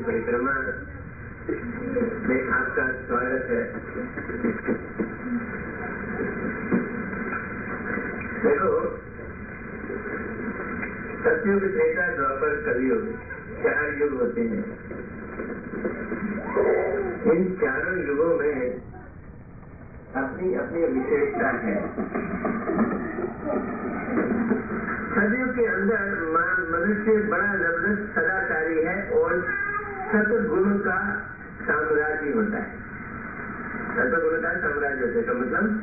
परिक्रमा में आपका स्वागत है। देखो, सतयुग, त्रेता, द्वापर, कलयुग 4 युग होते हैं। इन चारों युगों में अपनी अपनी विशेषता है। सतयुग के अंदर मनुष्य बड़ा जबरदस्त सदाचारी है और सतगुण का साम्राज्य होता है। सतगुण का साम्राज्य होता है का मतलब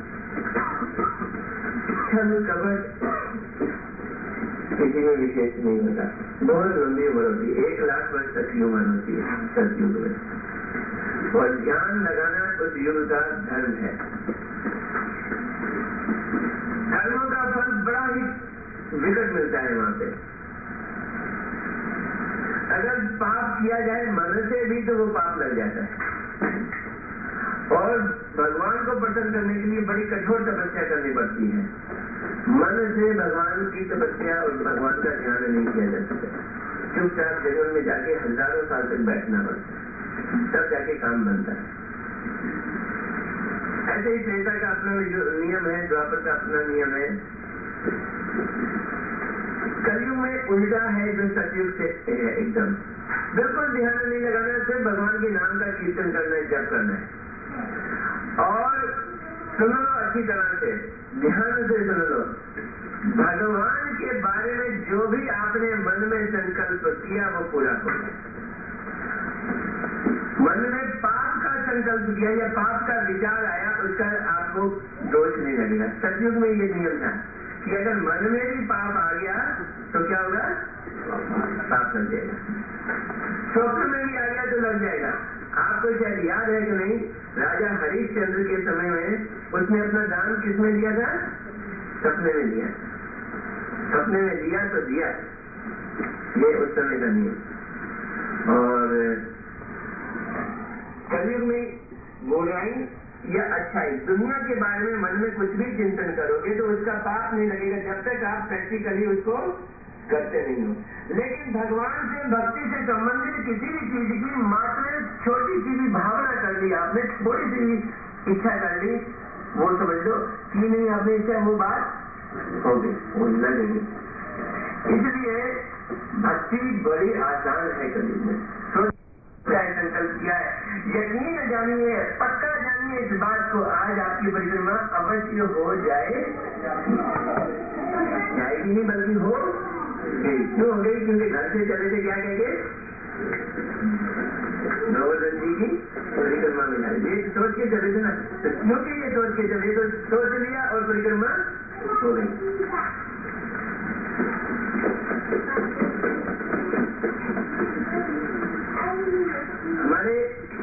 छल कपट किसी में विशेष नहीं होता। बहुत लंबी उम्र होती है, 1 लाख वर्ष तक की उम्र होती है सतयुग में। और ज्ञान लगाना उस युग का धर्म है। धर्मों का फल बड़ा ही विकट मिलता है वहां पे। अगर पाप किया जाए मन से भी तो वो पाप लग जाता है और भगवान को प्रसन्न करने के लिए बड़ी कठोर तपस्या करनी पड़ती है। मन से भगवान की तपस्या और भगवान का ध्यान नहीं किया जा सकता। चुपचाप जंगल में जाके हजारों साल तक बैठना पड़ता है, तब जाके काम बनता है। ऐसे ही त्रेता का अपना नियम है, द्वापर का अपना नियम है। कलयुग में उल्टा है जो सतयुग से है एकदम। बिल्कुल ध्यान नहीं लगाना, सिर्फ भगवान के नाम का कीर्तन करना है, जप करना है। और सुन लो अच्छी तरह से, ध्यान से सुन लो, भगवान के बारे में जो भी आपने मन में संकल्प किया वो पूरा होगा। मन में पाप का संकल्प किया या पाप का विचार आया, उसका आपको दोष नहीं लगेगा। सतयुग में ये नियम था कि अगर मन में भी पाप आ गया तो क्या होगा? पाप लग जाएगा। स्वप्न में भी आ गया तो लग जाएगा। आपको शायद याद है कि नहीं, राजा हरिश्चंद्र के समय में उसने अपना दान किसमें दिया था? सपने में दिया। सपने में दिया तो दिया, ये उस समय का नियम। और कलयुग में बुराई या अच्छाई, दुनिया के बारे में मन में कुछ भी चिंतन करोगे तो उसका पाप नहीं लगेगा जब तक आप प्रैक्टिकली उसको करते नहीं हो। लेकिन भगवान से, भक्ति से संबंधित किसी भी चीज की मात्र छोटी सी भी भावना कर ली आपने, थोड़ी सी भी इच्छा कर ली, वो समझ लो कि नहीं आपने इच्छा, वो बात होगी, वो लगेगी। इसलिए भक्ति बड़ी आसान है कलयुग में। संकल्प किया है, यकीन जानिए, पक्का जानिए इस बात को, आज आपकी परिक्रमा अवश्य हो जाएगी नहीं, बल्कि हो गई। क्यों हो गई? क्योंकि घर से चले थे क्या कहेंगे? गोवर्धन जी की परिक्रमा में जाए, ये सोच के चले थे ना। तो क्योंकि ये सोच के चले तो सोच लिया और परिक्रमा हो गई। हमारे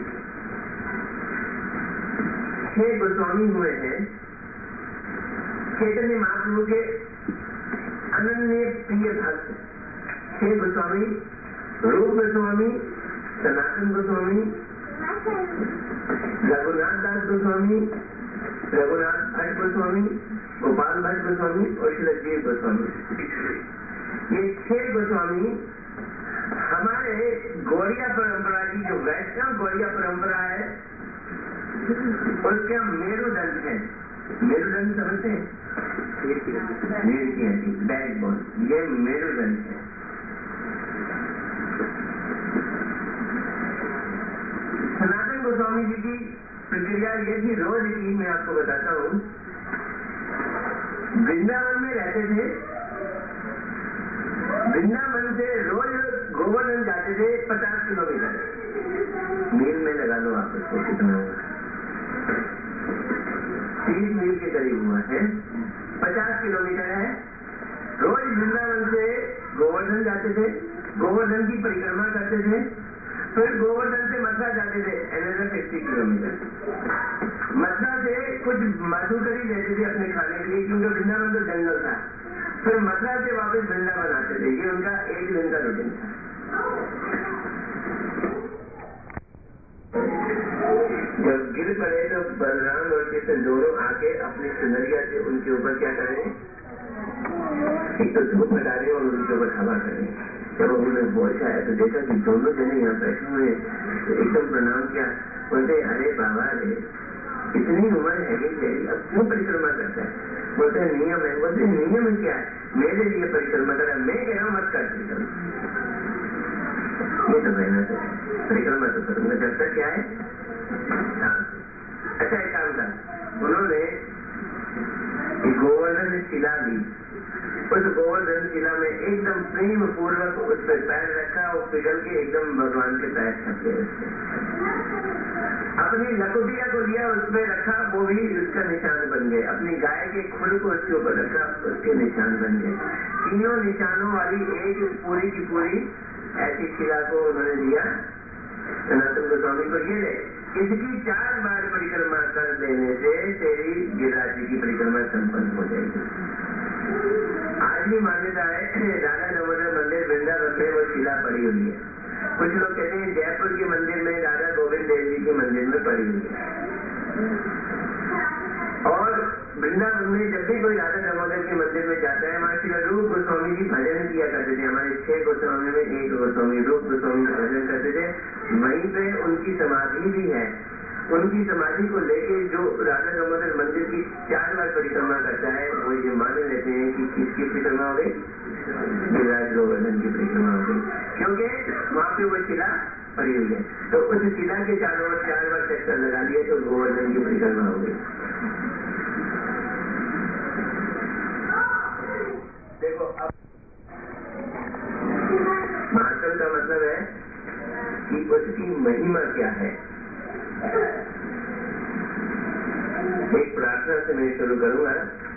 6 गोस्वामी हुए हैं चैतन्य महाप्रभु के अनन्य प्रिय भक्त। 6 गोस्वामी, रूप गोस्वामी, सनातन गोस्वामी, रघुनाथ दास गोस्वामी, रघुनाथ भट्ट गोस्वामी, गोपाल भट्ट गोस्वामी और श्रीजीव गोस्वामी। ये 6 गोस्वामी हमारे गौड़िया परंपरा की, जो वैष्णव गौड़िया परंपरा है, उसका मेरुदंड है। मेरुदंड समझते हैं? रीढ़ की हड्डी, बैकबोन, ये मेरुदंड है। सनातन गोस्वामी जी की प्रक्रिया ये थी, रोज की मैं आपको बताता हूँ। वृंदावन में रहते थे, वृंदावन से रोज गोवर्धन जाते थे 50 किलोमीटर। मील में लगा लो आप उसको, कितना हुआ? 30 मील के करीब हुआ है। 50 किलोमीटर है। रोज वृंदावन से गोवर्धन जाते थे, गोवर्धन की परिक्रमा करते थे, फिर गोवर्धन से मथुरा जाते थे, another 60 किलोमीटर। मथुरा से कुछ मधुकरी लेते थे अपने खाने के लिए, क्योंकि वृंदावन तो जंगल था। फिर मथुरा से वापस वृंदावन आते थे। ये उनका 1 दिन का रूटीन था। जब गिर पड़े तो बलराम और कृष्ण दोनों आके अपनी सुनरिया से उनके ऊपर क्या करें? एक तो धूप डालें और उनके ऊपर हवा करें। जब उन्होंने होश आया तो देखा कि दोनों जने यहाँ बैठे हुए, तो एकदम प्रणाम किया। बोलते अरे बाबा रे, इतनी उम्र है कि तेरी, अब क्यों परिक्रमा करता है? बोलते नियम है। बोलते नियम क्या है? मेरे लिए परिक्रमा करा, मैं कह रहा हूँ मत कर परिक्रमा। ये तो मेहनत है, परिक्रमा तो करूंगा जब तक क्या है। अच्छा एक काम था, उन्होंने गोवर्धन शिला दी, उस गोवर्धन शिला में एकदम प्रेम पूर्वक उस पर पैर रखा और पिघल के एकदम भगवान के पैर छप गए। अपनी लकुटिया को लिया, उस पर रखा, वो भी उसका निशान बन गए। अपनी गाय के खुर को उसके ऊपर रखा, उसके निशान बन गए। तीनों निशानों वाली एक पूरी की पूरी ऐसी शिला को उन्होंने दिया सनातन गोस्वामी को, ये ले, इसकी 4 बार परिक्रमा कर देने से तेरी गिरिराज जी की परिक्रमा संपन्न हो जाएगी। आज भी मान्यता है राधा दामोदर मंदिर वृंदावन में वो शिला पड़ी हुई है। कुछ लोग कहते हैं जयपुर के मंदिर में राधा गोविंद देव जी के मंदिर में पड़ी हुई है। और वृंदावन में जब भी कोई राधा दामोदर के मंदिर में जाता है, वहाँ श्री रूप गोस्वामी जी भजन किया करते थे। हमारे 6 गोस्वामी में एक गोस्वामी रूप गोस्वामी भजन करते थे। वहीं पे उनकी समाधि भी है। उनकी समाधि को लेके जो राधा दामोदर मंदिर की 4 बार परिक्रमा करता है, वो ये मान लेते हैं कि किसकी परिक्रमा हो गई? गिरिराज गोवर्धन की परिक्रमा हो गई, क्योंकि वहाँ पे वो शिला पड़ी हुई है। तो उस शिला के 4 बार चक्कर लगा दिए तो गोवर्धन की परिक्रमा हो गई। देखो अब महात्म का मतलब है कि उसकी महिमा क्या है। एक प्रार्थना से मैं शुरू करूंगा।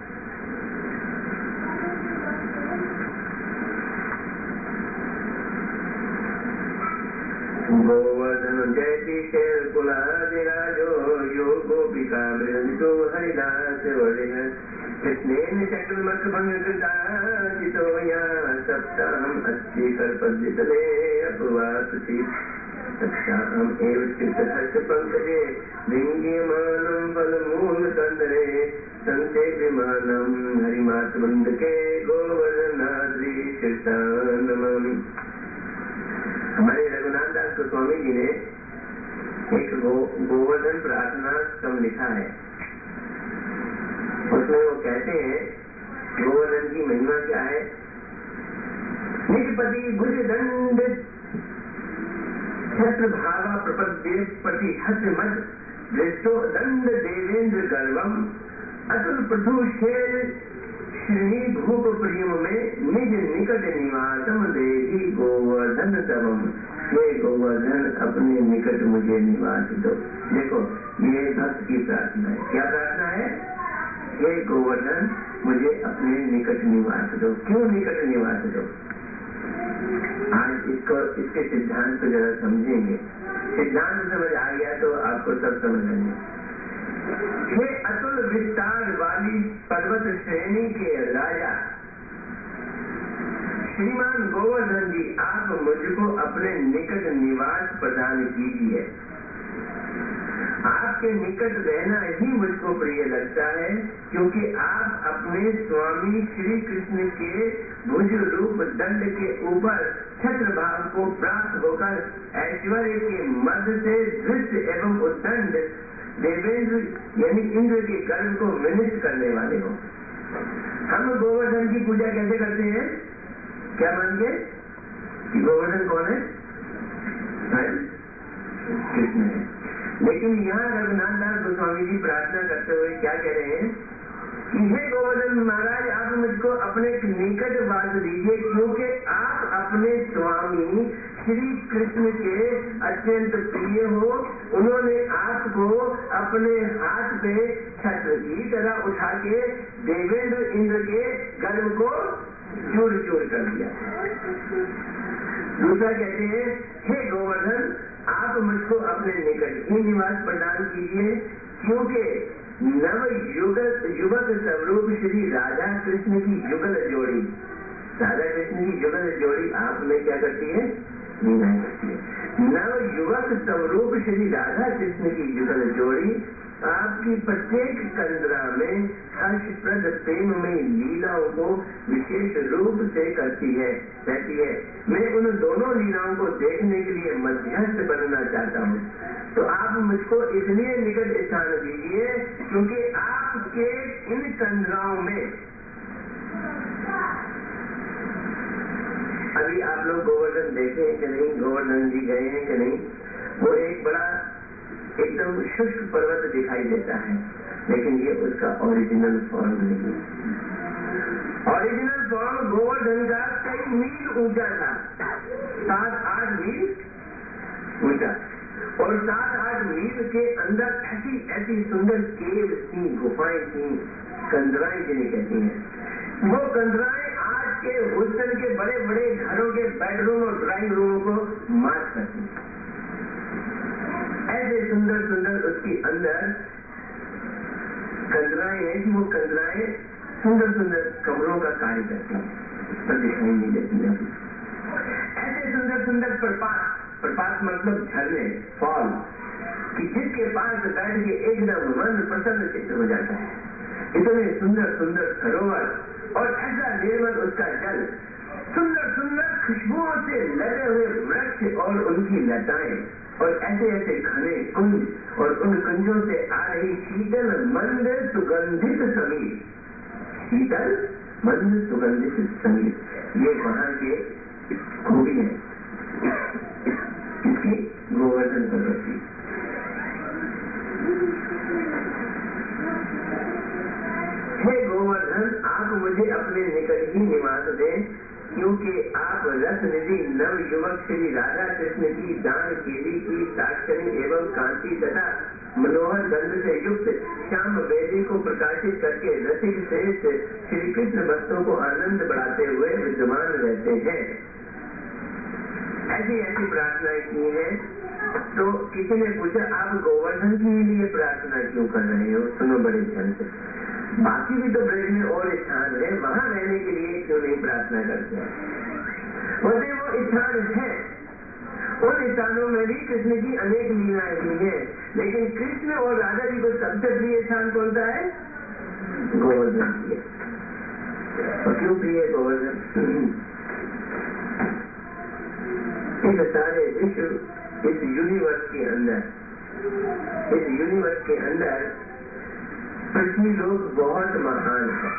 गोवर्धन जयति शेर कुलादिराजो यो गोपिका मृदो हरिदास वर्णिन कृष्णेन चक्रमथ भंग कृताचितो या सप्ताहम अस्ति कल्पद्वितले अपवासति सप्ताहम एव चित्तहर्ष पंकजे लिंग्यमानं फलमूल कंदरे संते विमानं हरिमातवृंद के गोवर्धनाद्रि शीर्षानमम्। हमारे रघुनाथ दास गोस्वामी जी ने एक गोवर्धन प्रार्थना स्तंभ लिखा है। उसमें वो कहते हैं गोवर्धन की महिमा क्या है। निजपति भुज दंड छत्र भावा प्रपद्ये पति हस मद दृष्टो दंड देवेंद्र गर्वम अतुल प्रभु शेर श्री भूप प्रियम में निज निकट निवासम देही गोवर्धन तवम। हे गोवर्धन अपने निकट मुझे निवास दो। देखो ये भक्त की प्रार्थना है। क्या प्रार्थना है? हे गोवर्धन मुझे अपने निकट निवास दो। क्यों निकट निवास दो? आज इसके सिद्धांत को जरा समझेंगे। सिद्धांत समझ आ गया तो आपको सब समझ आएंगे। हे अतुल विस्तार वाली पर्वत श्रेणी के राजा श्रीमान गोवर्धन जी, आप मुझको अपने निकट निवास प्रदान कीजिए। आपके निकट रहना ही मुझको प्रिय लगता है, क्योंकि आप अपने स्वामी श्री कृष्ण के भुज रूप दंड के ऊपर छत्र भाव को प्राप्त होकर ऐश्वर्य के मध्य से दृश्य एवं उद्दंड देवेंद्र यानी इंद्र के कर्म को विनिष्ट करने वाले हो। हम गोवर्धन की पूजा कैसे करते हैं? क्या मान के कि गोवर्धन कौन है? कृष्ण है। लेकिन यहाँ रघुनाथ दास गोस्वामी जी प्रार्थना करते हुए क्या कह रहे हैं कि हे गोवर्धन महाराज, आप मुझको अपने निकट वास दीजिए, क्योंकि आप अपने स्वामी श्री कृष्ण के अत्यंत प्रिय हो। उन्होंने आपको अपने हाथ पे छत्र की तरह उठा के देवेंद्र इंद्र के गर्भ को चूर चूर कर दिया। दूसरा कहते हैं हे गोवर्धन, आप मुझको अपने निकट ही निवास प्रदान कीजिए, क्योंकि नव युवक स्वरूप श्री राधा कृष्ण की युगल जोड़ी, राधा कृष्ण की युगल जोड़ी आप में क्या करती है? लीला करती है। नव युवक स्वरूप श्री राधा कृष्ण की युगल जोड़ी आपकी प्रत्येक कंदरा में हर्षप्रद प्रेममय लीलाओं को विशेष रूप से कहती है। मैं उन दोनों लीलाओं को देखने के लिए मध्यस्थ बनना चाहता हूँ। तो आप मुझको इसलिए निकट स्थान दीजिए क्योंकि आपके इन कंदराओं में, अभी आप लोग गोवर्धन देखे हैं कि नहीं, गोवर्धन जी गए हैं कि नहीं, वो एक बड़ा एकदम शुष्क पर्वत दिखाई देता है, लेकिन ये उसका ओरिजिनल फॉर्म नहीं है। ओरिजिनल फॉर्म गोवर्धन का कई मील ऊंचा था, 7-8 मील ऊंचा, और 7-8 मील के अंदर ऐसी ऐसी सुंदर केव थी, गुफाएं थी, कंदराएं जिन्हें कहती हैं। वो कंदराएं आज के हॉस्टल के बड़े बड़े घरों के बेडरूम और ड्राइंग रूमों को मार करती, ऐसे सुंदर सुंदर उसके अंदर कंदराएं हैं कि वो कंदराएं सुंदर सुंदर कमरों का कार्य करती हैं, पर दिखाई नहीं देती है। ऐसे सुंदर सुंदर प्रपात मतलब झरने, फॉल, कि जिसके पास बैठ के एकदम मन प्रसन्न चित्त हो जाता है। इतने सुंदर सुंदर सरोवर और ऐसा निर्मल उसका जल, सुंदर सुंदर खुशबुओं से लगे हुए वृक्ष और उनकी लताएं, और ऐसे ऐसे घने कुंज और उन कुंजों से आ रही शीतल मंद सुगंधित संगीत, शीतल मंद सुगंधित संगीत, ये वहां के खूबी है इसकी गोवर्धन पर्वत की। हे गोवर्धन, आप मुझे अपने निकट ही निवास दें, क्योंकि आप रस निधि नव युवक श्री राधा कृष्ण की दान केली की साक्षरी एवं कांति तथा मनोहर गंध से युक्त श्याम वेदी को प्रकाशित करके रसिक श्रेष्ठ श्री कृष्ण भक्तों को आनंद बढ़ाते हुए विद्यमान रहते हैं। ऐसी ऐसी प्रार्थनाएं की है। तो किसी ने पूछा, आप गोवर्धन के लिए प्रार्थना क्यों कर रहे हो? सुनो बड़े ध्यान से, बाकी भी तो ब्रज में और स्थान है, वहां रहने के लिए क्यों नहीं प्रार्थना करते? बोलते वो स्थान है, उन स्थानों में भी कृष्ण की अनेक लीलाएं हुई हैं, लेकिन कृष्ण और राधा जी को सबसे प्रिय स्थान कौन सा है? गोवर्धन प्रिय। और क्यों प्रिय गोवर्धन? इस सारे विश्व, इस यूनिवर्स के अंदर, इस यूनिवर्स के अंदर पृथ्वी लोग बहुत महान है।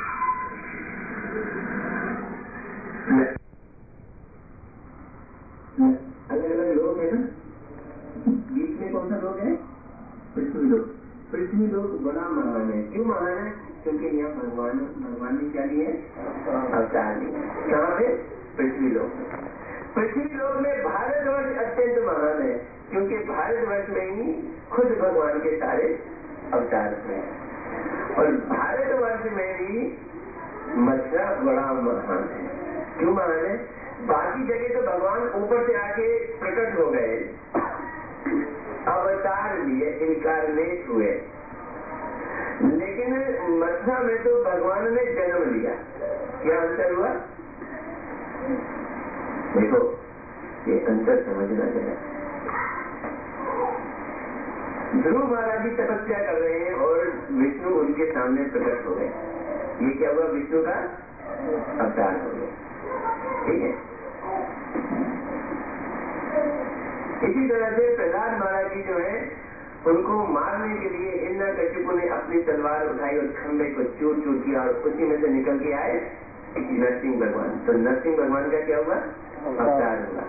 अलग अलग लोग है ना, बीच में कौन सा लोग है? पृथ्वी लोग। पृथ्वी लोग बड़ा महान है। क्यों महान है? क्योंकि यहाँ भगवान ने क्या लिए? अवतार लिए। कहाँ पे? पृथ्वी लोग। पृथ्वी लोग में भारतवर्ष अत्यंत महान है, क्योंकि भारतवर्ष में ही खुद भगवान के सारे अवतार हुए, और भारतवर्ष में भी मथुरा बड़ा महान है। क्यों महान है? बाकी जगह तो भगवान ऊपर से आके प्रकट हो गए, अवतार लिए, इनकारनेट हुए, लेकिन मथुरा में तो भगवान ने जन्म लिया। क्या अंतर हुआ? देखो, ये अंतर समझना चाहिए। ध्रुव महाराज जी तपस्या कर रहे हैं और विष्णु उनके सामने प्रकट हो गए। ये क्या हुआ? विष्णु का अवतार हो गया। ठीक है। इसी तरह से प्रहलाद महाराज जी जो है, उनको मारने के लिए हिरण्यकशिपु ने अपनी तलवार उठाई और खंबे को चूर चूर किया, और उसी में से निकल के आए नरसिंह भगवान। तो नरसिंह भगवान का क्या हुआ? अवतार हुआ।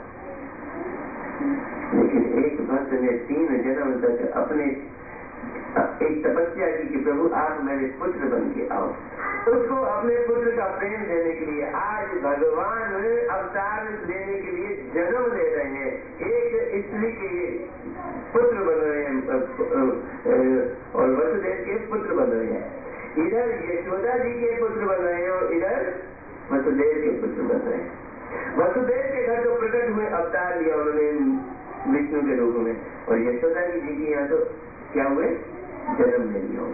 लेकिन एक भक्त ने 3 जन्म तक अपने एक तपस्या की कि प्रभु आप मेरे पुत्र बन के आओ। उसको अपने पुत्र का प्रेम देने के लिए आज भगवान अवतार लेने के लिए जन्म ले रहे हैं। एक स्त्री के पुत्र बन रहे हैं और वसुदेव के पुत्र बन रहे हैं। इधर यशोदा जी के पुत्र बन रहे हैं और इधर वसुदेव के पुत्र बन रहे हैं। वसुदेव के घर तो प्रकट हुए, अवतार लिया उन्होंने विष्णु के रूप में, और यशोदा जी के यहाँ तो क्या हुए? जन्म ले लिया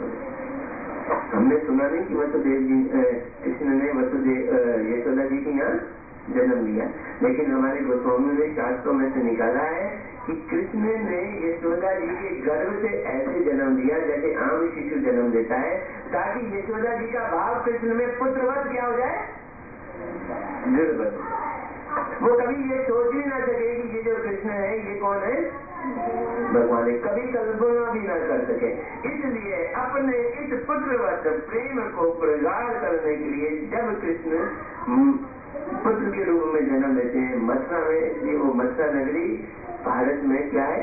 उन्होंने। हमने सुना नहीं कि वसुदेव जी, कृष्ण ने यशोदा जी के यहाँ जन्म लिया, लेकिन हमारे गोस्वामी ने शास्त्रों में से निकाला है कि कृष्ण ने यशोदा जी के गर्भ से ऐसे जन्म लिया जैसे आम शिशु जन्म देता है, ताकि यशोदा जी का भाव कृष्ण में पुत्रवत क्या हो जाए, दृढ़ बन। वो कभी ये सोच भी ना सके कि ये जो कृष्ण है ये कौन है, भगवान है, कभी कल्पना भी ना कर सके। इसलिए अपने इस पुत्रवत प्रेम को प्रगाढ़ करने के लिए जब कृष्ण पुत्र के रूप में जन्म लेते हैं मथुरा में, इसलिए वो मथुरा नगरी भारत में क्या है,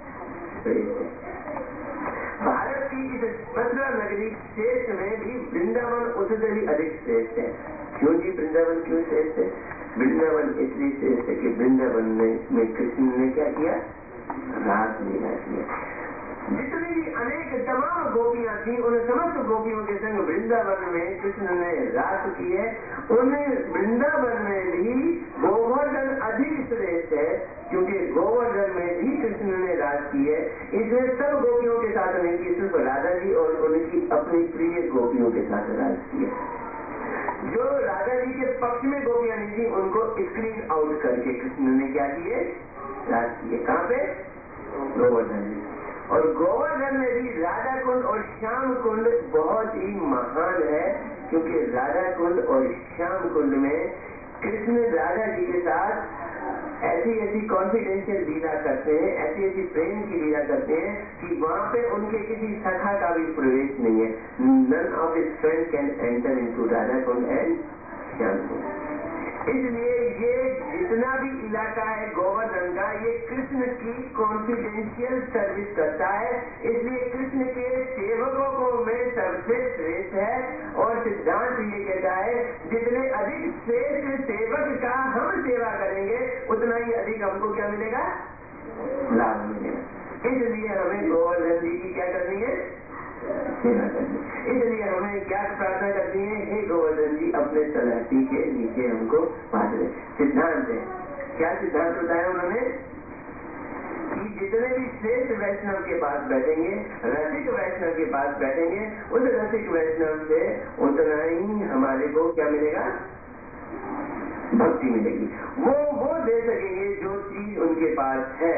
भारत की इस मथुरा नगरी श्रेष्ठ में भी वृंदावन उससे भी अधिक श्रेष्ठ है। क्यों जी वृंदावन क्यों श्रेष्ठ है? वृंदावन इसलिए श्रेष्ठ है कि वृंदावन में कृष्ण ने क्या किया, रास लीला किया। जितनी भी अनेक तमाम गोपियां थी उन समस्त गोपियों के संग वृंदावन में कृष्ण ने रास की है। उन्हें वृंदावन में भी गोवर्धन अधिक श्रेष्ठ है, क्योंकि गोवर्धन में भी कृष्ण ने रास की है। इसमें सब गोपियों के साथ नहीं की, सिर्फ राधा जी और उनकी अपनी प्रिय गोपियों के साथ रास की है। जो राधा जी के पक्ष में गोपियां नहीं थी उनको स्क्रीन आउट करके कृष्ण ने क्या किए, रास किए। कहाँ पे, गोवर्धन में। और गोवर्धन में भी राधा कुंड और श्याम कुंड बहुत ही महान है, क्योंकि राधा कुंड और श्याम कुंड में कृष्ण राधा जी के साथ ऐसी ऐसी कॉन्फिडेंशियल लीला करते हैं, ऐसी ऐसी प्रेम की लीला करते हैं कि वहाँ पे उनके किसी सखा का भी प्रवेश नहीं है। None of his friend can enter into Radha Kund and Shyam Kund. इसलिए ये जितना भी इलाका है गोवर्धन का, ये कृष्ण की कॉन्फिडेंशियल सर्विस करता है। इसलिए कृष्ण के सेवकों को में सबसे श्रेष्ठ है। और सिद्धांत ये कहता है जितने अधिक श्रेष्ठ सेवक का हम सेवा करेंगे उतना ही अधिक हमको क्या मिलेगा, लाभ मिलेगा। इसलिए हमें गोवर्धन जी की क्या करनी है, सेवा करनी। इसलिए हमें क्या प्रार्थना करनी है, हे गोवर्धन जी अपने तलहटी के नीचे हमको बांध दे। सिद्धांत है, क्या सिद्धांत बताया उन्होंने कि जितने भी श्रेष्ठ वैष्णव के पास बैठेंगे, रसिक वैष्णव के पास बैठेंगे, उस रसिक वैष्णव से उतना ही हमारे को क्या मिलेगा, भक्ति मिलेगी। वो दे सकेंगे जो चीज उनके पास है।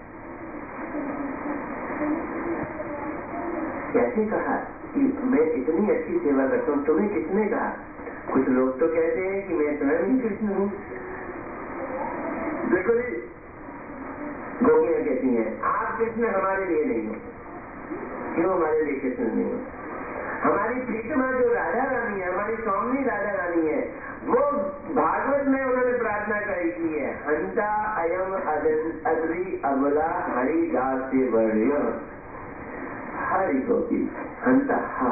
कैसे कहा कि मैं इतनी अच्छी सेवा करता हूँ, तुम्हें किसने कहा? कुछ लोग तो कहते हैं कि मैं स्वयं ही कृष्ण हूँ। देखो जी, गोपियां कहती हैं आप कृष्ण हमारे लिए नहीं हो। क्यों हमारे लिए कृष्ण नहीं हो? हमारी प्रीतमा जो राधा रानी है, हमारी स्वामी राधा रानी है, वो भागवत में उन्होंने प्रार्थना की है, हंता अयम अदरी अबला हरि दास वर्य। हरि गोपी हंता हा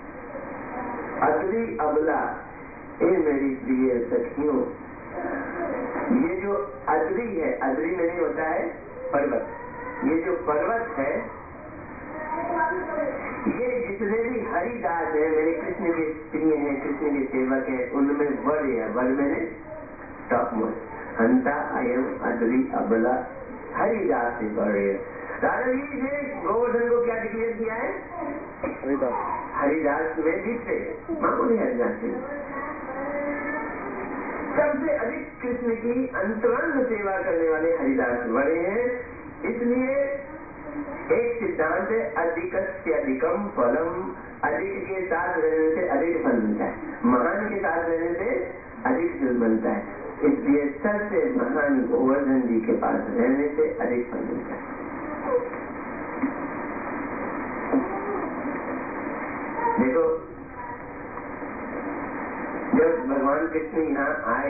अदरी अबला, ए मेरी प्रिय सखियों, ये जो अदरी है, अदरी में नहीं होता है पर्वत, ये जो पर्वत है, ये जितने भी हरिदास है, मेरे कृष्ण के प्रिय हैं, कृष्ण के सेवक हैं, उनमें वर है, वर में टॉप मोस्ट, हंता अयम अदरी अबला हरिदास से वर है। राधा जी ने गोवर्धन को क्या डिक्लेयर किया है, हरिदास में जीते, मामूली हरिदास से सबसे अधिक कृष्ण की अंतरंग सेवा करने वाले हरिदास बड़े हैं। इसलिए एक सिद्धांत है, अधिकस्य अधिकम फलम, अधिक के साथ रहने से अधिक फल मिलता है, महान के साथ रहने से अधिक फल मिलता है। इसलिए सबसे महान गोवर्धन जी के पास रहने से अधिक फल मिलता है। देखो, जब भगवान कृष्ण यहाँ आए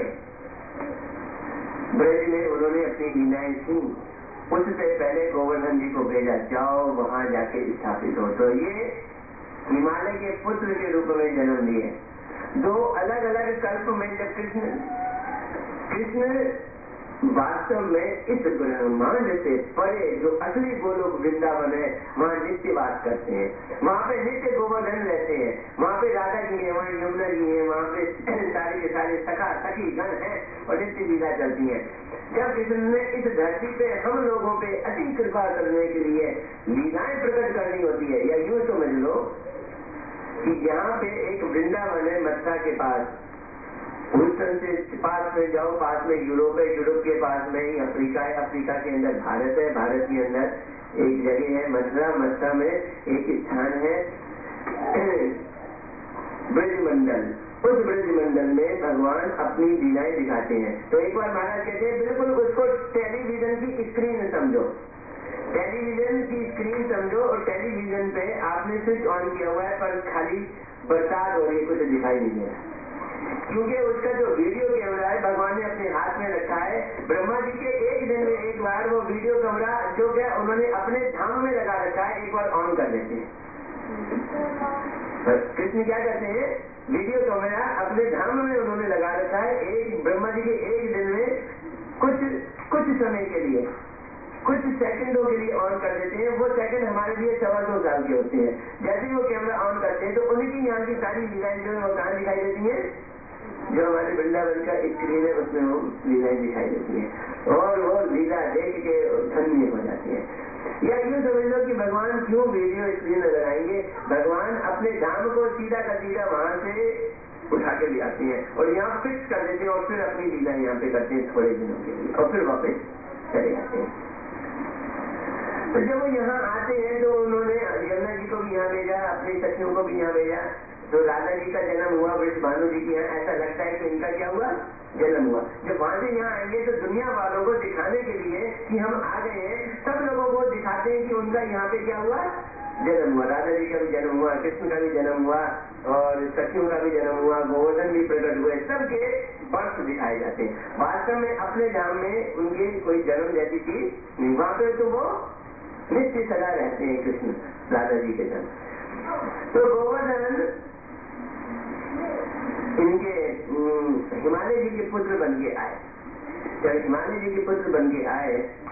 ब्रज में, उन्होंने अपनी लीलाएं की, उससे पहले गोवर्धन जी को भेजा, जाओ वहां जाके स्थापित हो। तो ये हिमालय के पुत्र के रूप में जन्म लिए। दो अलग अलग कल्प में जब कृष्ण वास्तव में इस ब्रह्मांड से परे जो असली गोलोक वृंदावन है, वहाँ नित्य वास करते हैं, वहाँ पे नित्य गोवर्धन रहते हैं, वहाँ पे राधा जी है, वहाँ यमुना जी है, वहाँ पे सारे के सारे सखा सखी गण है और नित्य लीला चलती है। जब कृष्ण ने इस धरती पे हम लोगों पे अति कृपा करने के लिए लीलाएं प्रकट करनी होती है, या यूं समझ लो कि यहाँ पे एक वृंदावन है मथुरा के पास, ह्यूस्टन से पास में जाओ, पास में यूरोप है, यूरोप के पास में ही अफ्रीका है, अफ्रीका के अंदर भारत है, भारत के अंदर एक जगह है मथुरा, मथुरा में एक स्थान है ब्रजमंडल। उस ब्रजमंडल में भगवान अपनी लीलाएं दिखाते हैं। तो एक बार महाराज कहते हैं बिल्कुल उसको टेलीविजन की स्क्रीन समझो, टेलीविजन की स्क्रीन समझो, और टेलीविजन पे आपने स्विच ऑन किया हुआ है पर खाली बरसात हो रही है, कुछ दिखाई नहीं दे रहा, क्योंकि उसका जो वीडियो कैमरा है भगवान ने अपने हाथ में रखा है। ब्रह्मा जी के एक दिन में एक बार वो वीडियो कैमरा जो क्या उन्होंने अपने धाम में लगा रखा है, एक बार ऑन कर देते हैं। कृष्ण क्या कहते हैं, वीडियो कैमरा अपने धाम में उन्होंने लगा रखा है, एक ब्रह्मा जी के एक दिन में कुछ समय के लिए, कुछ सेकंडों के लिए ऑन कर देते हैं। वो सेकंड हमारे लिए 2.25 साल के होते हैं। जैसे ही वो कैमरा ऑन करते हैं तो उनकी यहाँ की सारी लीलाएं जो है वो कहाँ दिखाई देती है, जो हमारे वृंदावन का स्क्रीन है उसमें वो लीलाएं दिखाई देती है, और वो लीला देख के धन्य हो जाती है। या यूँ समझ लो कि भगवान क्यों वीडियो स्क्रीन लगाएंगे, भगवान अपने धाम को सीधा का सीधा वहां से उठा के ले आते हैं और यहाँ फिक्स कर देते हैं, और फिर अपनी लीला यहाँ पे करते हैं थोड़े दिनों के लिए, और फिर वापस चले जाते हैं। तो जब वो यहाँ आते हैं तो उन्होंने यमुना जी को भी यहाँ भेजा, अपनी सखियों को भी यहाँ भेजा। तो राधा जी का जन्म हुआ वृषभानु जी के यहाँ, ऐसा लगता है कि इनका क्या हुआ, जन्म हुआ। जब वहां से यहाँ आएंगे तो दुनिया वालों को दिखाने के लिए कि हम आ गए हैं, सब लोगों को दिखाते हैं कि उनका यहाँ पे क्या हुआ, जन्म हुआ। राधा जी का भी जन्म हुआ, कृष्ण का भी जन्म हुआ, और सखियों का भी जन्म हुआ, गोवर्धन भी प्रकट हुए, सबके बर्थ दिखाए जाते हैं। वास्तव में अपने धाम में उनके कोई जन्म जैसी चीज नहीं, वहां पे तो वो नित्य सदा रहते हैं कृष्ण राधा जी के जन्म। तो गोवर्धन इनके हिमालय जी के पुत्र बन के आए। जब हिमालय जी के पुत्र बन के आए,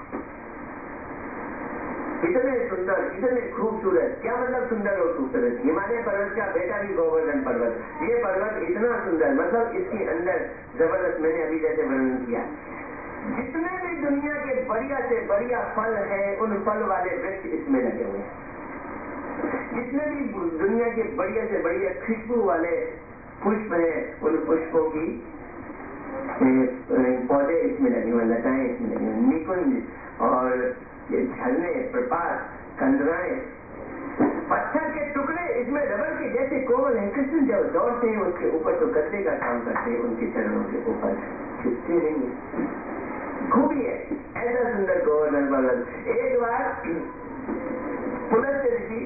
इतने सुंदर, इतने खूबसूरत, क्या मतलब सुंदर और खूबसूरत, हिमालय पर्वत का बेटा भी गोवर्धन पर्वत। ये पर्वत इतना सुंदर, मतलब इसके अंदर जबरदस्त, मैंने अभी जैसे वर्णन किया, जितने भी दुनिया के बढ़िया से बढ़िया फल है उन फल वाले वृक्ष इसमें लगे हुए हैं। जितने भी दुनिया के बढ़िया से बढ़िया खुशबू वाले पुष्प है उन पुष्पों की पौधे इसमें लगे हुए, लताएं इसमें लगे हुए, निकुंज और ये झरने, प्रपात, कंदराएं, पत्थर के टुकड़े इसमें रबड़ के जैसे कोमल है। कृष्ण जब दौड़ते हैं उसके ऊपर तो गद्दे का काम करते हैं, उनके चरणों के ऊपर छुपते नहीं, खूबी है। ऐसा सुंदर गोवर्धन पर्वत। एक बार पुलस्त्य ऋषि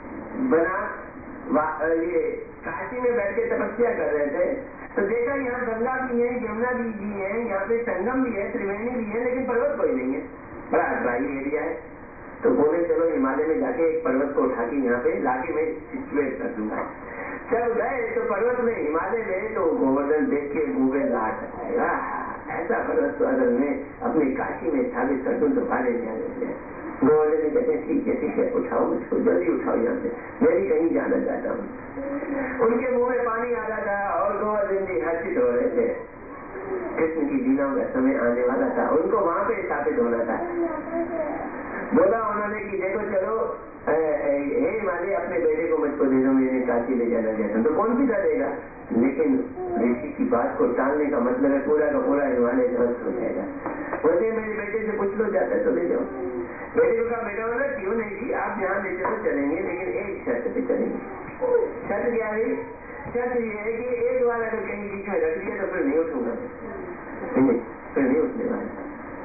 ये काशी में बैठ के तपस्या कर रहे थे, तो देखा यहाँ गंगा भी है, यमुना भी है, यहाँ पे संगम भी है, त्रिवेणी भी है, लेकिन पर्वत कोई नहीं है, बड़ा ड्राई एरिया है। तो बोले चलो हिमालय में जाके एक पर्वत को उठा के यहाँ पे लाके मैं सिचुएट कर दूंगा। जब गए तो पर्वत में, हिमालय में, तो गोवर्धन देख के मुँह में लाट आएगा, ऐसा पर्वत तो अगर मैं अपनी काशी में स्थापित कर दूं तो फायदे क्या देते हैं। गोवर्धन ने कहते ठीक है उठाओ, मुझको जल्दी उठाओ यहाँ से, मैं भी कहीं जाना चाहता हूँ। उनके मुंह में पानी आ रहा था और गोवर्धन जी हर्षित हो रहे थे, कृष्ण की लीलाओं का समय आने वाला था, उनको वहां पे स्थापित होना था। बोला उन्होंने कि देखो चलो हे हिमालय अपने बेटे को मुझको दे दो, मेरे काशी ले जाना चाहता हूँ। तो कौन सी देगा, लेकिन ऋषि की बात को टालने का मतलब है पूरा का पूरा हिमालय ध्वस्त हो जाएगा। बोले मेरे बेटे से पूछ लो, जाता तो ले जाओ। बेटे को कहा बेटा बोला क्यों नहीं जी, आप जहाँ ले चलो चलेंगे, लेकिन एक शर्त पे चलेंगे। शर्त क्या है? शर्त ये है कि एक बार अगर कहीं बीच में रख दिया तो फिर नहीं उठूंगा, फिर नहीं उठने वाला।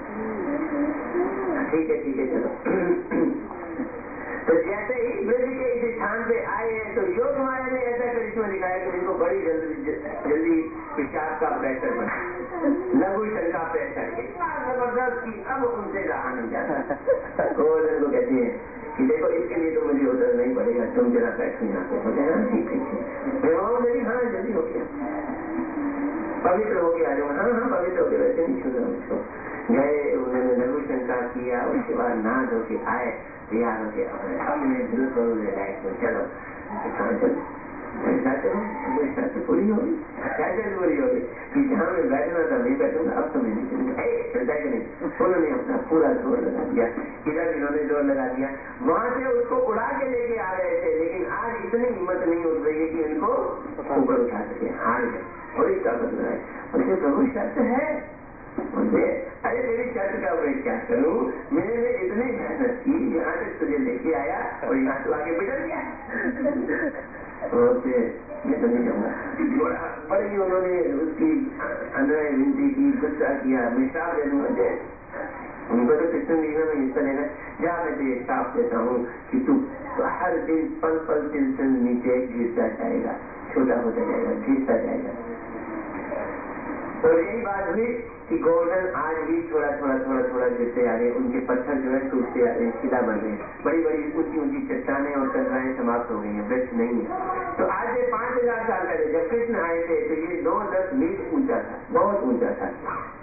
ठीक है चलो। तो जैसे ही ब्रज के इस स्थान पे आए तो योग माया ने ऐसा करिश्मा दिखाया कि उनको बड़ी जल्दी पेशाब का प्रेशर बना, लघु शंका प्रेशर इतना जबरदस्त कि अब उनसे रहा नहीं जाता। गोवर्धन को कहते हैं कि देखो इसके लिए तो मुझे उधर नहीं पड़ेगा, तुम जरा बैठो यहाँ पे। बोले हाँ ठीक है, हाँ जल्दी हो गया, पवित्र हो गया, हाँ पवित्र हो गया, वैसे नहीं छूना मुझको। गए, उन्होंने लघु शंका किया, उसके बाद नहा धो के आए, तैयार हो गया, अब मैं बिल्कुल रिलैक्स हूँ, चलो शर्त पूरी होगी, क्या शर्त पूरी होगी कि जहाँ मैं बैठना था नहीं बैठूंगा, अब तो मैं नहीं चलूंगा। उन्होंने अपना पूरा जोर लगा दिया, इधर इन्होंने जोर लगा दिया, वहां से उसको उड़ा के लेके आ रहे थे, लेकिन आज इतनी हिम्मत नहीं उठ रही है कि इनको ऊपर उठा सके, हार गए। और क्या करना है? मुझे प्रभु शर्त है मुझे। अरे तेरी शर्त का मैं क्या करूं? मैंने इतनी मेहनत की, यहाँ तक तुझे लेके आया और यहाँ तो आगे बिगड़ गया। मैं तो नहीं जाऊंगा। बड़ी उन्होंने उसकी अनुनय विनती की, गुस्सा किया, मैं श्राप दे दूंगा मुझे। उनको तो कृष्ण लीला में हिस्सा लेना। जहाँ मैं तुझे श्राप देता हूँ कि तू हर दिन पल पल तिल नीचे गिरता जाएगा, छोटा होता जाएगा, गिरता जाएगा। और यही बात हुई कि गोवर्धन आज भी थोड़ा थोड़ा थोड़ा थोड़ा गिरते आ रहे, उनके पत्थर जो है टूटते आ रहे, शिला बन रहे, बड़ी बड़ी ऊंची ऊंची चट्टानें और कतराएं समाप्त हो गई हैं, वृक्ष नहीं है। तो आज से 5000 साल पहले जब कृष्ण आए थे तो ये 9-10 मील ऊंचा था, बहुत ऊंचा था।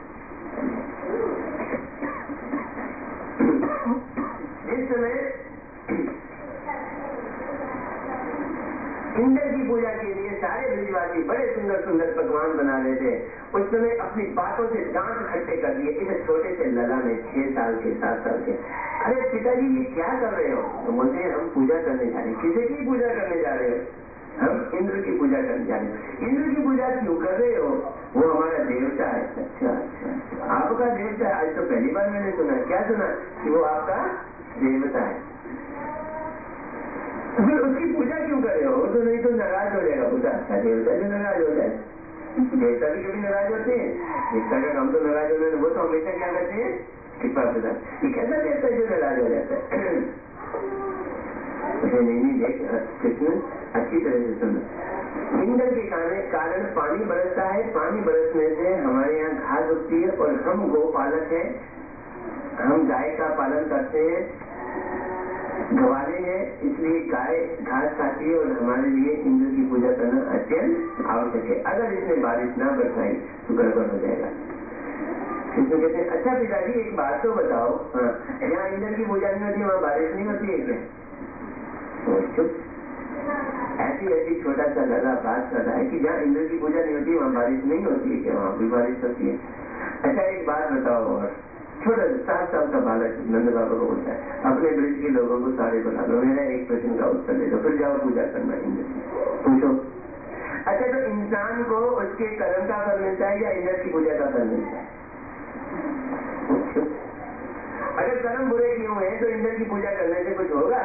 जिस समय इंद्र की पूजा के लिए सारे ब्रजवासी बड़े सुंदर सुंदर पकवान बना रहे थे, उस समय अपनी बातों से दांत खट्टे कर दिए इस छोटे से लला ने, 6 साल के 7 साल के। अरे पिताजी ये क्या कर रहे हो? तो बोलते हैं हम पूजा करने जा रहे हैं। किसी की पूजा करने जा रहे हो? हम इंद्र की पूजा करने जा रहे हैं। इंद्र की पूजा क्यों कर रहे हो? वो हमारा देवता है। अच्छा अच्छा, आपका देवता? आज तो पहली बार मैंने सुना। क्या सुना? कि वो आपका देवता है। फिर उसकी पूजा क्यों कर रहे हो? तो नहीं तो नाराज हो जाएगा। पूजा अच्छा देवता जो नाराज हो जाए, देवता भी कभी नाराज होते हैं? देवता का काम तो नाराज होने, वो तो हमेशा क्या करते हैं? कृपा प्रदान। ये कैसा देवता जो नाराज हो जाता है? नहीं देख कृष्ण अच्छी तरह से सुनो। इंद्र के कारण पानी बरसता है, पानी बरसने से हमारे यहाँ घास उगती है और हम गोपालक है, हम गाय का पालन करते हैं, गवाले हैं, इसलिए गाय घास खाती है और हमारे लिए इंद्र की पूजा करना अत्यंत आवश्यक है। अगर इसमें बारिश ना बरसाई तो गड़बड़ हो जाएगा। इसमें कहते हैं अच्छा पिताजी एक बात तो बताओ, यहाँ इंद्र की पूजा नहीं होती, वहाँ बारिश नहीं होती है क्या? ऐसी ऐसी छोटा सा लगा बात कर रहा है कि जहाँ इंद्र की पूजा नहीं होती वहाँ बारिश नहीं होती है क्या? वहाँ भी बारिश होती है। अच्छा एक बात बताओ, और छोटा 7 साल का बालक नंद बाबा को बोलता है अपने ब्रज के लोगों को सारे बुला लो, मेरा एक प्रश्न का उत्तर दे दो, फिर जाओ पूजा करना इंद्र की, पूछो। अच्छा तो इंसान को उसके कर्म का फल मिलता है या इंद्र की पूजा का फल मिलता है? अगर कर्म बुरे क्यों है तो इंद्र की पूजा करने से कुछ होगा?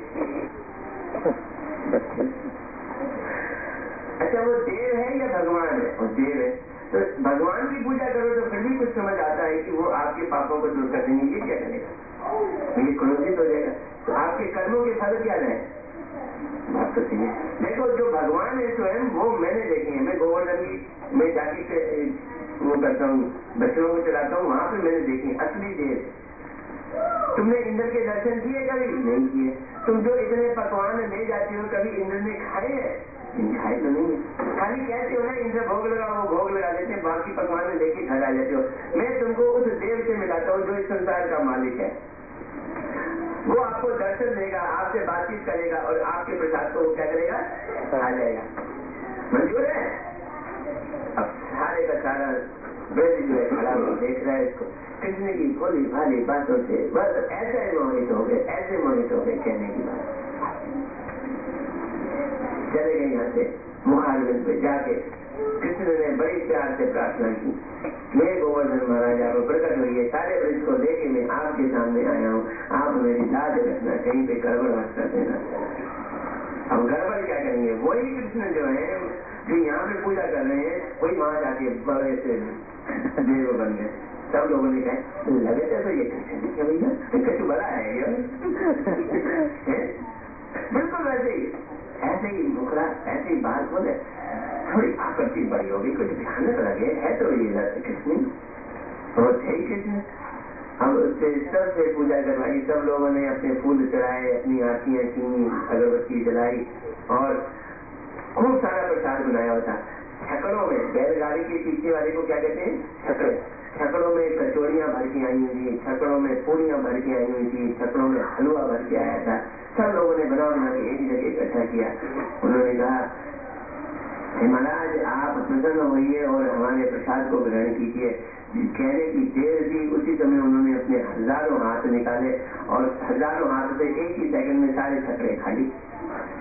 अच्छा वो देव है या भगवान है? वो देव है। तो भगवान की पूजा करो तो फिर भी कुछ समझ आता है कि वो आपके पापों को दूर कर देंगे। ये क्या करेगा? ये क्रोधित हो जाएगा। तो आपके कर्मों के फल क्या है? बात तो सही है। देखो जो भगवान है स्वयं वो मैंने देखी है। मैं गोवर्धन की मैं जाके वो करता हूँ, बच्चों को चलाता हूँ, वहां पे मैंने देखी असली देव। तुमने इंद्र के दर्शन किए कभी? नहीं किए। तुम जो इतने पकवान ले जाते हो कभी इंद्र ने खाए हैं? खाए तो नहीं है। खाली कहते हो ना इंद्र भोग लगा, वो भोग लगा देते हैं, बाकी पकवान लेके घर आ जाते हो। मैं तुमको उस देव से मिलाता हूँ जो इस संसार का मालिक है। वो आपको दर्शन देगा, आपसे बातचीत करेगा और आपके प्रसाद को वो क्या करेगा? आ जाएगा। मंजूर है? अब सारे का सारा ब्रज जो है खड़ा हो देख रहा है इसको, कृष्ण की भोली भाली बातों से बस ऐसे मोहित हो गए, ऐसे मोहित हो गए कहने की बात। चले गए यहाँ से मुखारविंद पे जाके कृष्ण ने बड़ी प्यार से प्रार्थना की, मैं गोवर्धन महाराज आप प्रकट हुई, सारे ब्रज को लेके मैं आपके सामने आया हूँ, आप मेरी लाज रखना, कहीं पे गड़बड़ मत कर देना। अब गड़बड़ क्या करेंगे? वही कृष्ण जो है जो यहाँ पे पूजा कर रहे हैं वही वहां जाके बड़े से देव बन गए। सब लोगों ने कहा लगे थे तो ये कृष्ण क्या भैया कछु बड़ा है ये बिल्कुल वैसे ही, ऐसे ही मुखरा, ऐसे ही बात बोले, थोड़ी आकृति बड़ी होगी, कुछ भयानक लगे, है तो ये कृष्ण और थे कृष्ण। हम उससे सबसे पूजा करवाई, सब लोगों ने अपने फूल चढ़ाए, अपनी आरतियां की, अगरबत्ती जलाई और खूब सारा प्रसाद बनाया होता। छकड़ों में, बैलगाड़ी के पीछे वाले को क्या कहते हैं? छकड़े। छकड़ों में कचौड़ियां भर के आई हुई थी, छकड़ों में पूड़ियां भर के आई हुई थी, छकड़ों में हलवा भर के आया था। सब लोगों ने बना बना के एक जगह इकट्ठा किया। उन्होंने कहा महाराज आप प्रसन्न होइए और हमारे प्रसाद को ग्रहण कीजिए। कहने की देर थी, उसी समय उन्होंने अपने हजारों हाथ निकाले और हजारों हाथ से एक ही सेकंड में सारे छकड़े खाली।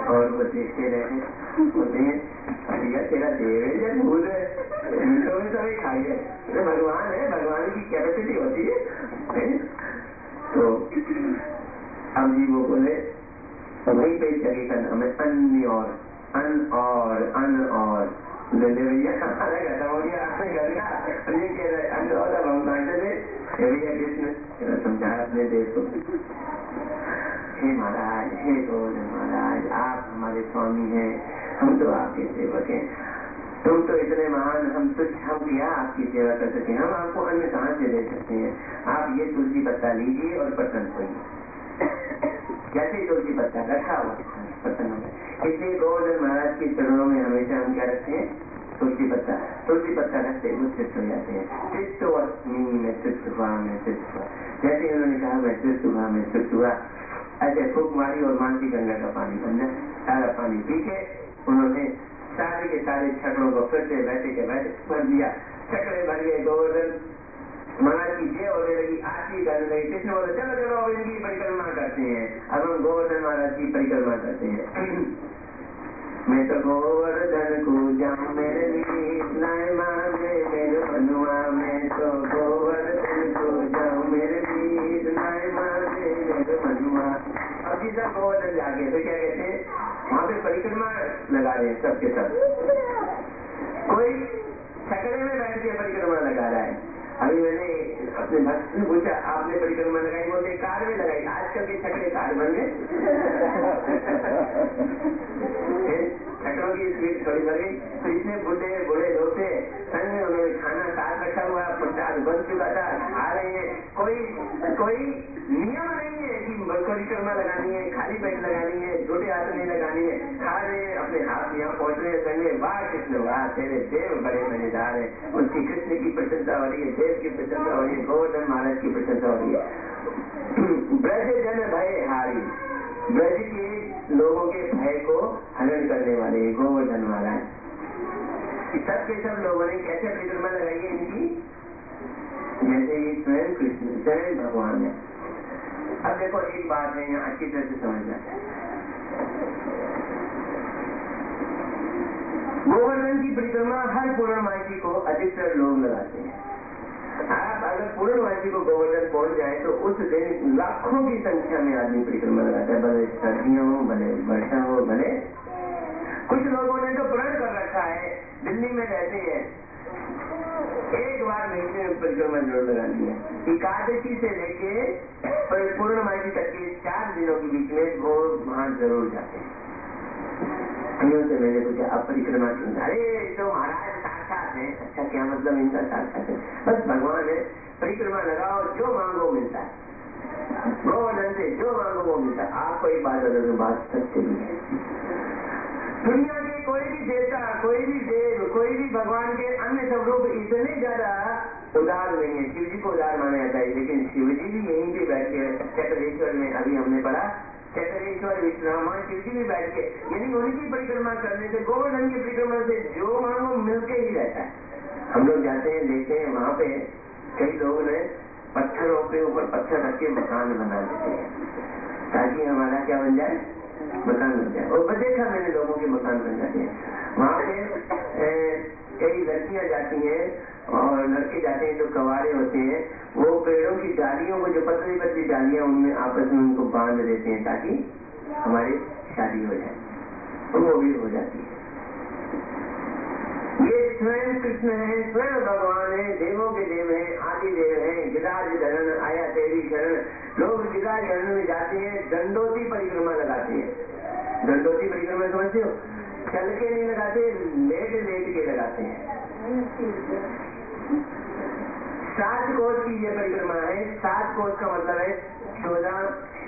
और वो देखते रहे, बोलते हैं भैया तेरा देव है या भूल है, सभी खाइए, भगवान है, भगवान की कैपेसिटी होती है। तो अब जी वो बोले वहीं पे जगह का नाम है अन्य और अन और भैया खाना खत्म हो गया, घर का ये कह रहे अन्न और अब हम बांटते थे भैया कृष्ण समझा अपने देश को, हे महाराज, हे गोवर्धन महाराज, आप हमारे स्वामी हैं, हम तो आपके सेवक हैं, तुम तो इतने महान, हम क्या आपकी सेवा कर सके, हम आपको अन्न कहाँ से दे सकते हैं, आप ये तुलसी पत्ता लीजिए और प्रसन्न होइए। जैसे तुलसी पत्ता रखा हुआ प्रसन्न हो गए। इसलिए गोवर्धन महाराज के चरणों में हमेशा हम क्या रखते हैं, तुलसी पत्ता रखते वो चित्त हो जाते हैं। चित्त अस्मी में चित्त हुआ, मैं चित्त हुआ, जैसे उन्होंने कहा मैं चित्त हुआ, मैं चित्त हुआ, ऐसे फूक मारी और मानसी गंगा का पानी बन जाए। सारा पानी पी के उन्होंने सारे के सारे छकड़ों को फिर से बैठे के बैठे भर दिया, छकड़े भर गए। गोवर्धन महाराज की जय होने लगी, आरती करने लगी। कृष्ण बोले चलो चलो अब इनकी परिक्रमा करते हैं, अब हम गोवर्धन महाराज की परिक्रमा करते हैं। मैं तो गोवर्धन को जाऊं मेरे नाय मांगे मेरे मनुआ, मैं तो गोवर्धन को जाऊं मेरे नाय मांगे मेरे मनुआ। अब सीधा गोवर्धन जाके तो क्या कहते हैं, वहाँ पे परिक्रमा लगा रहे हैं सबके सब, कोई छकड़े में बैठ के परिक्रमा लगा रहा है। अभी मैंने अपने भक्त से पूछा आपने परिक्रमा लगाई, बोलते कार में लगाई, आजकल के छकड़े कार बन गए। छकड़ों की स्पीड थोड़ी बढ़ गई, तो इतने बूढ़े लोग थे, संग में उन्होंने खाना साथ रखा हुआ, प्रसाद बन चुका था, खा रहे हैं। कोई नियम नहीं है कि परिक्रमा लगानी है, खाली पेट लगानी है, छोटे हाथ नहीं लगानी है, खा रहे हैं, अपने हाथ यहाँ पहुँच रहे हैं संग में। वाह कृष्ण वाह, तेरे देव बड़े मजेदार है। उनकी कृष्ण की प्रशंसा हो रही है, देव की प्रशंसा हो रही है, गोवर्धन महाराज की प्रशंसा हो रही है। ब्रज जन भय हारी, ब्रज के लोगों के भय को हरण करने वाले गोवर्धन महाराज। सबके सब लोगों ने कैसे परिक्रमा लगाई है इनकी, जैसे ये स्वयं कृष्ण स्वयं भगवान है। अब देखो एक बात है यहाँ अच्छी तरह से समझना, गोवर्धन की परिक्रमा हर पूर्णमासी को अधिकतर लोग लगाते हैं। आप अगर पूर्णमासी को गोवर्धन पहुंच जाए तो उस दिन लाखों की संख्या में आदमी परिक्रमा लगाता है, भले सर्दियां हो, भले वर्षा हो, भले। कुछ लोगों ने तो प्रण कर रखा है, दिल्ली में रहते हैं, एक बार महीने में परिक्रमा जरूर लगानी है। एकादशी से लेके पूर्णमासी तक के 4 दिनों के बीच में वो वहां जरूर जाते हैं। से मैंने पूछा अब परिक्रमा क्यों? अरे तो महाराज साक्षात है। अच्छा क्या मतलब इनका साक्षात है? बस भगवान है, परिक्रमा लगाओ, जो मांगो मिलता है, गोवर्धन से जो मांगो वो मिलता है। आपको एक बात बता दूं, बात सत्य भी है। दुनिया के कोई भी देवता, कोई भी देव, कोई भी भगवान के अन्य स्वरूप इतने ज्यादा उदार नहीं है। शिव जी को उदार माना जाता है, लेकिन शिव जी भी यहीं पे बैठ के चक्रेश्वर में अभी हमने पढ़ा, चक्रेश्वर विश्राम शिव जी भी बैठ के, यानी उनकी परिक्रमा करने से, गोवर्धन की परिक्रमा से जो मांगो मिलके ही रहता है। हम लोग जाते हैं, देखते हैं, वहाँ पे कई लोगों ने पत्थरों के ऊपर पत्थर रख के मकान बना देते हैं ताकि हमारा क्या बन जाए, मकान बन जाए। और देखा मैंने लोगों के मकान बन जाते हैं। वहाँ पे कई लड़कियां जाती हैं और लड़के जाते हैं, जो कवारे होते हैं, वो पेड़ों की डालियों को, जो पतली पतली डालियां, उनमें आपस में उनको बांध देते हैं ताकि हमारी शादी हो जाए, और वो भी हो जाती है। ये स्वयं कृष्ण है, स्वयं भगवान है, देवों के देव है, आदि देव है। गिरिराज धरण आया तेरी शरण। लोग गिरिराज धरण में जाते हैं, दंडोती परिक्रमा लगाते हैं। दंडोती परिक्रमा समझते हो? चल के नहीं लगाते, लेट के लगाते हैं। 7 कोस की ये परिक्रमा है। 7 कोस का मतलब है 14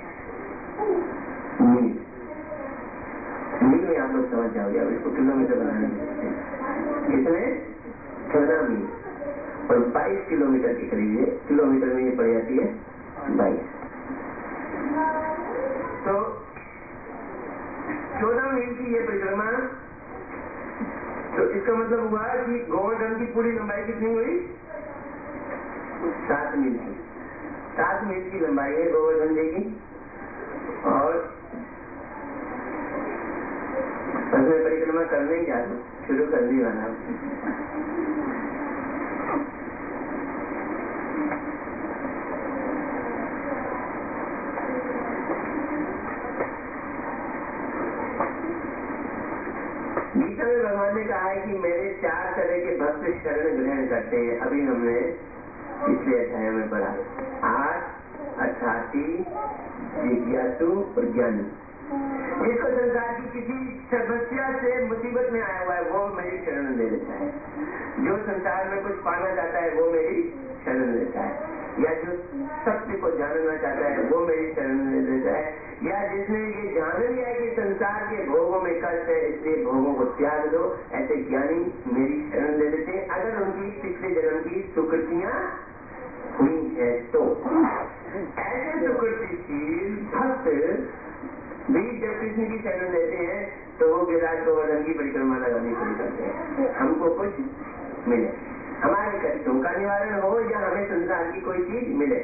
मील। मील में आप लोग समझ जाओगे, अब इसको किलोमीटर बनाने की कितने 14 मील और 22 किलोमीटर के करीब है। किलोमीटर में ये पड़ जाती है 22। तो 14 मील की ये परिक्रमा, तो इसका मतलब हुआ कि गोवर्धन की पूरी लंबाई कितनी हुई? 7 मील की। 7 मील की लंबाई है गोवर्धन जी की, और बस मैं परिक्रमा करने ही जा रहा हूँ, शुरू करने वाला हूँ। गीता में भगवान ने कहा है कि मेरे 4 तरह के भक्त शरण ग्रहण करते हैं। अभी हमने पिछले अध्याय में पढ़ा 8, 88, जिज्ञासु और ज्ञानी। जिसको संसार की किसी समस्या से मुसीबत में आया हुआ है वो मेरी शरण ले लेता है। जो संसार में कुछ पाना चाहता है वो मेरी शरण लेता है, या जो सत्य को जानना चाहता है वो मेरी शरण ले लेता है, या जिसने ये जान लिया है कि संसार के भोगों में कष्ट है इसलिए भोगों को त्याग दो, ऐसे ज्ञानी मेरी शरण ले लेते हैं अगर उनकी पिछले जन्म की सुकृतियां हुई है तो। ऐसे सुकृतिशील भक्त भी जब कृष्ण की शरण लेते हैं तो वो गिरिराज गोवर्धन की परिक्रमा लगानी शुरू करते हैं। हमको कुछ मिले, हमारे कष्टों का निवारण हो या हमें संसार की कोई चीज मिले।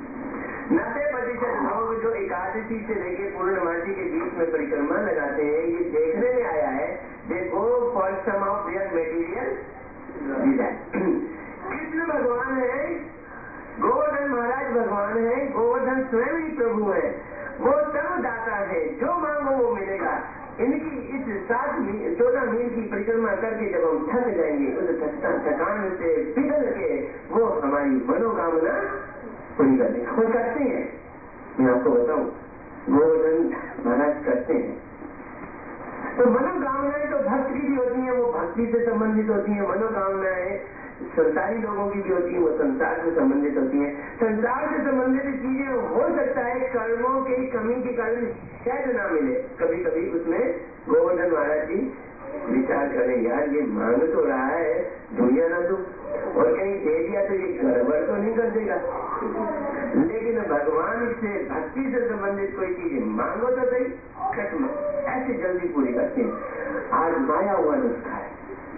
90% लोग जो एकादशी से लेके पूर्णमासी के बीच में परिक्रमा लगाते हैं ये देखने में आया है they go for some of their material desire. Krishna भगवान है, गोवर्धन महाराज भगवान है, गोवर्धन स्वयं ही प्रभु है, वो सब दाता है, जो मांगो वो मिलेगा। इनकी इस 14 मील की परिक्रमा करके जब हम थक जाएंगे उस थकान से पिघल के वो हमारी मनोकामना पूरी कर देगा। वो करते हैं, मैं आपको बताऊं गोवर्धन महाराज करते हैं। तो मनोकामनाएं तो भक्त की भी होती है, वो भक्ति से संबंधित होती है। मनोकामनाएं संसारी लोगों की भी होती है, वो संसार से संबंधित होती है। संसार से संबंधित चीजें हो सकता है कर्मों की कमी के कारण शायद ना मिले, कभी कभी उसमें गोवर्धन महाराज जी विचार करें यार ये मांग तो रहा है दुनिया ना दो, और कहीं दे दिया तो ये गड़बड़ तो नहीं कर देगा। लेकिन भगवान से भक्ति से संबंधित कोई चीज मांगो तो सही, खत्म ऐसे जल्दी पूरी करते हैं। आज माया हुआ नुस्खा है।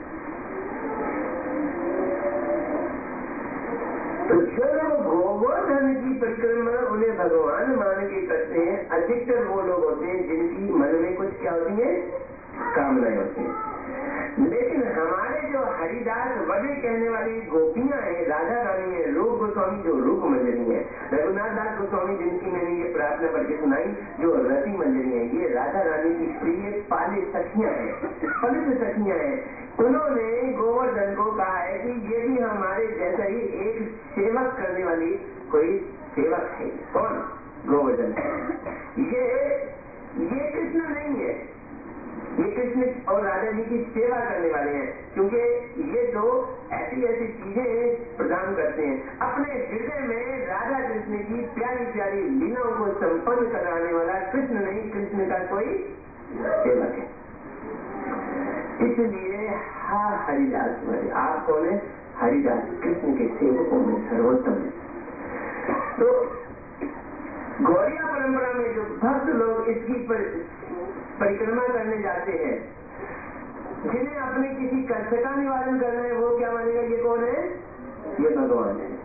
तो जो लोग गोवर्धन की परिक्रमा उन्हें भगवान मान के करते हैं, अधिकतर वो लोग होते हैं जिनकी मन में कुछ क्या होती है कामनाएं होती है। लेकिन हमारे जो हरिदास वडे कहने वाली गोपियां हैं, राधा रानी है, रूप गोस्वामी जो रूप मंजरी है, रघुनाथ दास गोस्वामी जिनकी मैंने ये प्रार्थना पढ़ के सुनाई जो रति मंजरी है, ये राधा रानी की प्रिय पाली सखियां हैं, पवित्र सखियां हैं। उन्होंने गोवर्धन को कहा है कि ये भी हमारे जैसा ही एक सेवक करने वाली कोई सेवक है। कौन? गोवर्धन। ये कृष्ण नहीं है, ये कृष्ण और राधा जी की सेवा करने वाले हैं, क्योंकि ये तो ऐसी ऐसी चीजें प्रदान करते हैं। अपने हृदय में राधा कृष्ण की प्यारी प्यारी लीलाओं को संपन्न कराने वाला कृष्ण नहीं, कृष्ण का कोई सेवक है। इसलिए हरिदास हमारे आप कौन है? हरिदास कृष्ण के सेवकों में सर्वोत्तम है। तो गौड़िया परंपरा में जो भक्त लोग इसकी परिक्रमा करने जाते हैं, जिन्हें अपने किसी कष्ट का निवारण करना है, वो क्या मानेगा ये कौन है? ये भगवान है।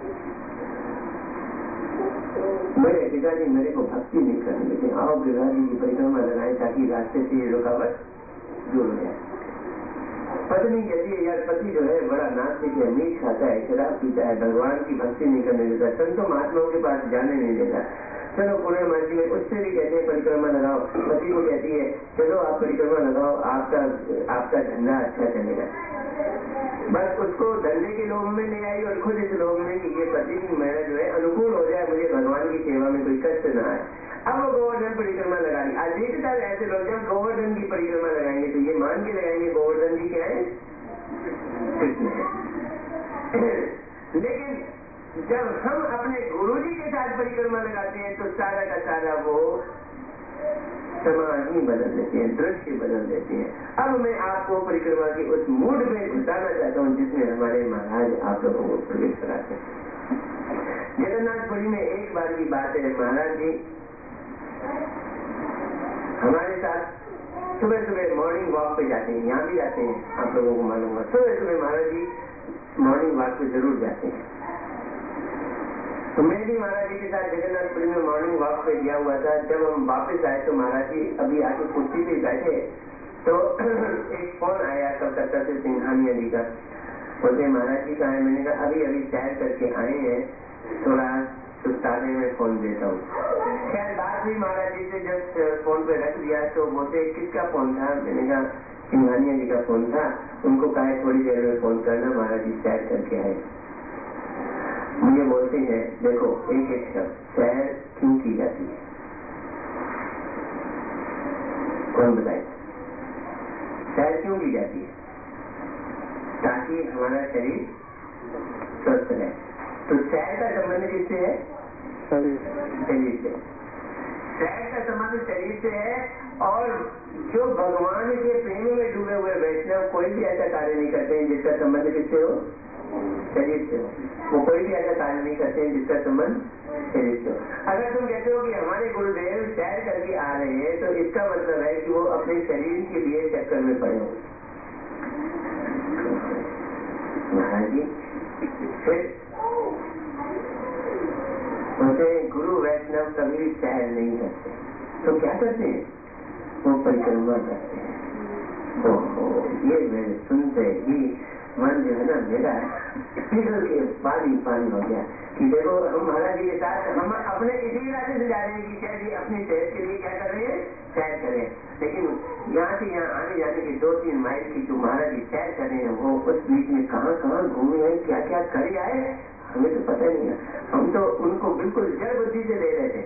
मेरे पिताजी मेरे को भक्ति नहीं करने देते, आओ पिताजी की परिक्रमा लगाए ताकि रास्ते से ये रुकावट दूर हो जाए। पत्नी कहती है यार पति जो है बड़ा नास्तिक है, मीट खाता है, शराब पीता है, भगवान की भक्ति नहीं करने देता, संतों महात्माओं के पास जाने नहीं देता। चलो पूर्णमासी में उससे भी कहते हैं परिक्रमा लगाओ, पति को कहती है चलो आप परिक्रमा लगाओ, आपका धंधा अच्छा चलेगा। बस उसको धंधे के लोभ में ले आई और खुद इस लोभ में कि ये पति की मेरा जो है अनुकूल हो जाए, मुझे भगवान की सेवा में कोई कष्ट न आए। अब वो गोवर्धन परिक्रमा लगा ली। अधिकतर ऐसे लोग जब गोवर्धन की परिक्रमा लगाएंगे तो ये मान के लगाएंगे गोवर्धन जी क्या है? कृष्ण है। लेकिन जब हम अपने गुरुजी के साथ परिक्रमा लगाते हैं तो सारा का सारा वो समाज ही बदल देते हैं, दृश्य बदल देते हैं। अब मैं आपको परिक्रमा के उस मूड में घुसाना चाहता हूँ जिसमें हमारे महाराज आप लोगों को प्रवेश कराते हैं। जगन्नाथपुरी में एक बार की बात है, महाराज जी हमारे साथ सुबह सुबह मॉर्निंग वॉक पे जाते हैं, यहाँ भी जाते हैं, आप लोगों को मालूम है। सुबह सुबह महाराज जी मॉर्निंग वॉक पे जरूर जाते हैं। तो मैं भी महाराज जी के साथ जगन्नाथपुरी में मॉर्निंग वॉक पे गया हुआ था। जब हम वापस आए तो महाराज जी अभी आके कुर्सी पे बैठे तो एक फोन आया कलकत्ता से सिंघानिया जी का, बोलते महाराज जी का है। मैंने कहा अभी अभी सैर करके आए हैं, थोड़ा सुस्ताने में फोन देता हूँ। खैर बात हुई महाराज जी से, जब फोन पे रख दिया तो बोलते किसका फोन था? मैंने कहा सिंघानिया जी का फोन था, उनको कहा थोड़ी देर में फोन करना, महाराज जी सैर करके आए। मुझे बोलते हैं देखो एक एक शब्द, सैर क्यों की जाती है? कौन बताए सैर क्यों की जाती है? ताकि हमारा शरीर स्वस्थ रहे। तो सैर का संबंध किससे है? शरीर से। सैर का संबंध शरीर से है। और जो भगवान के प्रेम में डूबे हुए वैष्णव कोई भी ऐसा कार्य नहीं करते हैं जिसका संबंध किससे हो? शरीर से हो। वो कोई भी ऐसा कार्य नहीं करते हैं जिसका संबंध शरीर से हो। अगर तुम कहते हो कि हमारे गुरुदेव सैर करके आ रहे हैं, तो इसका मतलब है कि वो अपने शरीर के लिए चक्कर में पड़े हो। महाराज जी फिर बोलते गुरु वैष्णव कभी सैर नहीं करते, तो क्या करते हैं? वो परिक्रमा करते हैं। ओहो, ये मैंने सुनते ही मन जो है ना मेरा पिघल के पानी पानी हो गया कि देखो हम महाराज जी के साथ हम अपने इसी इरादे से जा रहे हैं कि क्या जी अपनी सेहत के लिए क्या कर रहे हैं? सैर करें। लेकिन यहाँ से यहाँ आने जाने के 2-3 माइल की जो महाराज जी सैर कर रहे हैं, वो उस बीच में कहाँ कहाँ घूमे हैं, क्या क्या करे आए, हमें तो पता नहीं है। हम तो उनको बिल्कुल जड़ बुद्धि से ले रहे थे।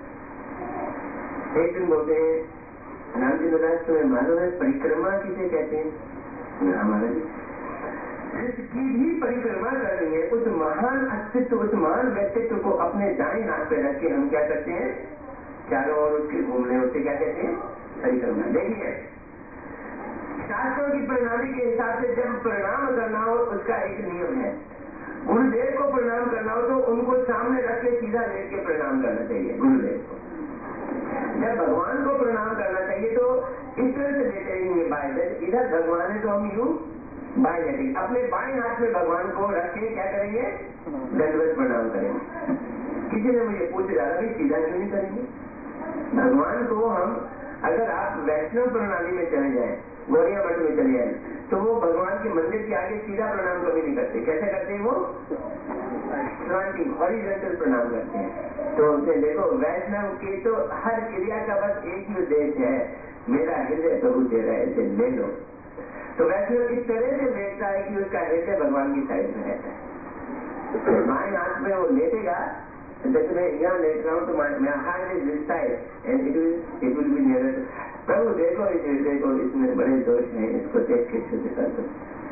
एक दिन बोलते हैं रामजी महाराज तुम्हें मालूम है परिक्रमा किसे कहते हैं? हमारे जिसकी भी परिक्रमा कर रही है उस महान अस्तित्व, उस महान व्यक्तित्व को अपने दाएं हाथ पे रख के हम क्या करते हैं? चारों ओर उसके घूमने, उससे क्या कहते हैं? परिक्रमा। देखिए शास्त्रों की प्रणाली के हिसाब से जब प्रणाम करना हो उसका एक नियम है। गुरुदेव को प्रणाम करना हो तो उनको सामने रख के सीधा लेट के प्रणाम करना चाहिए गुरुदेव को। जब भगवान को प्रणाम करना चाहिए तो इस तरह से लेते रहेंगे बाएं, इधर भगवान है तो हम यूं बाएं लेटेंगे, अपने बाएं हाथ में भगवान को रख के क्या करेंगे? दंडवत प्रणाम करेंगे। किसी ने मुझे पूछ रहा था सीधा क्यों नहीं करेंगे? भगवान को हम अगर आप वैष्णव प्रणाली में चले जाए, गौरिया मठ में चले जाए, तो वो भगवान के मंदिर के आगे सीधा प्रणाम कभी नहीं करते। कैसे करते हैं? वो हॉरिजॉन्टल प्रणाम करते हैं। तो उनसे देखो वैष्णव के तो हर क्रिया का बस एक ही उद्देश्य है, मेरा हृदय प्रभु तेरा है, इसे ले लो। तो वैष्णव इस तरह से लेटता है कि उसका हृदय भगवान की साइड में रहता है। बाएं हाथ में वो लेटेगा, जैसे मैं यहाँ लेट रहा हूँ तो मैं heart is this side and it will be near. प्रभु देखो इस हृदय को, इसमें बड़े दोष हैं, इसको देख के शुद्ध कर दो।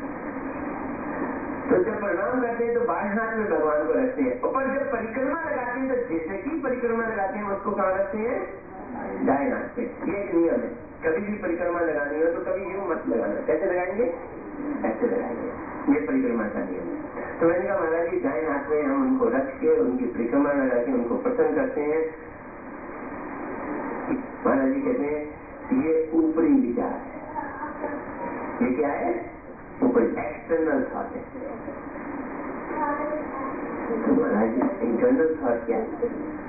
तो जब प्रणाम करते हैं तो बाएं हाथ में भगवान को रखते हैं, और जब परिक्रमा लगाते हैं तो जैसे की परिक्रमा लगाते हैं उसको कहाँ रखते हैं? दाएं हाथ पे। ये एक नियम है, कभी भी परिक्रमा लगानी हो तो कभी यूं मत लगाना। कैसे लगाएंगे? ऐसे लगाएंगे। ये परिक्रमा का नियम है। तो मैंने कहा महाराज जी दाएं हाथ में हम उनको रख के उनकी परिक्रमा लगा के उनको प्रसन्न करते हैं। महाराज जी कहते हैं ये ऊपरी विचार है। ये क्या है? ऊपरी एक्सटर्नल थॉट है। तो महाराज जी इंटरनल थॉट क्या है?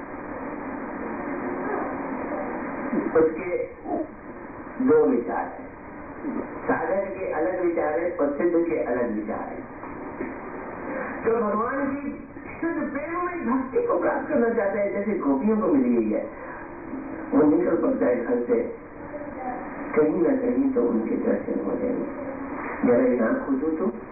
उसके 2 विचार है। साधक के अलग विचार है और सिद्ध के अलग विचार है। जो भगवान की शुद्ध प्रेममय भक्ति को प्राप्त करना चाहता है, जैसे गोपियों को मिली हुई है, वो निकल पड़ता है घर से, कहीं ना कहीं तो उनके दर्शन हो जाएंगे। जरा यहाँ खोजो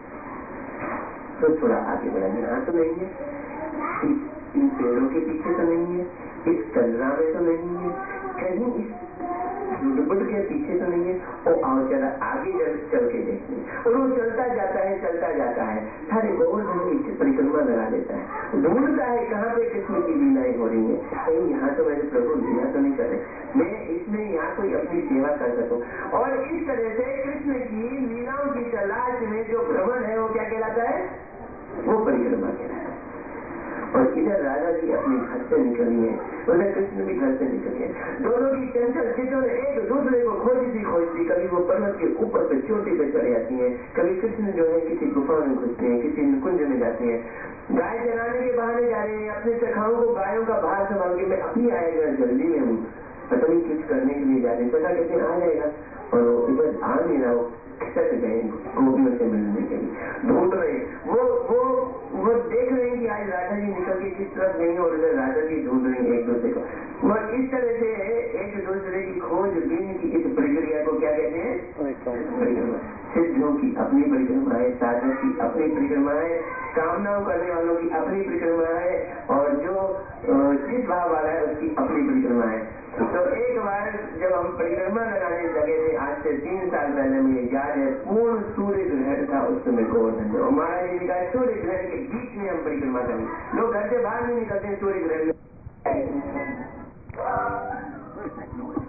तो थोड़ा आगे बढ़ा, यहाँ तो नहीं है, इन पेड़ों के पीछे तो नहीं है, इस कलरा में तो नहीं है, कहीं इस झुटपुट के पीछे तो नहीं है। और आओ जरा आगे चल के देखते। और वो चलता जाता है, सारे गोवर्धन की परिक्रमा लगा देता है, ढूंढता है कहाँ पे कृष्ण की लीलाएं हो रही है, कहीं यहाँ तो मेरे प्रभु लीला तो नहीं कर रहे, मैं इसमें यहाँ कोई अपनी सेवा कर सकूं। और इस तरह से कृष्ण की लीलाओं की तलाश में जो भ्रमण है वो क्या कहलाता है? वो परिक्रमा कहलाता है। और इधर राधा जी अपने घर से निकली है, उधर कृष्ण भी घर से निकले। दोनों की चंचल चित्तों ने एक दूसरे को खोजती, कभी वो पर्वत के ऊपर पे चोटी पे चढ़ जाती है, कभी कृष्ण जो है किसी गुफा में घुसते हैं, किसी कुंज में जाते हैं, गाय चराने के बहाने जा रहे हैं, अपने सखाओं को गायों का भार संभाल के मैं अभी आएगा जल्दी में हूँ, पता नहीं कुछ करने के लिए जा रहे, पता कहते आ जाएगा, और वो इधर आ नहीं रहा, वो खिसक गए गोपियों से मिलने के लिए, ढूंढ रहे, वो देख रहे हैं कि आज राधा जी निकल के किस तरफ नहीं, और इधर राधा जी ढूंढ रहे हैं एक दूसरे को, और इस तरह से एक दूसरे की खोजबीन की इस प्रक्रिया को क्या कहते हैं? परिक्रमा। सिद्धों की अपनी परिक्रमा है, साधक की अपनी परिक्रमा है, कामनाओं करने वालों की अपनी परिक्रमा है, और जो चित भाव वाला है उसकी अपनी परिक्रमा है। तो एक बार जब हम परिक्रमा लगाने लगे थे, आज से 3 साल पहले, मुझे याद है, पूर्ण सूर्य ग्रहण था उस समय गोवर्धन में, और महाराज जी ने कहा सूर्य ग्रहण के बीच में हम परिक्रमा करेंगे। लोग घर से बाहर नहीं निकलते सूर्य ग्रहण में।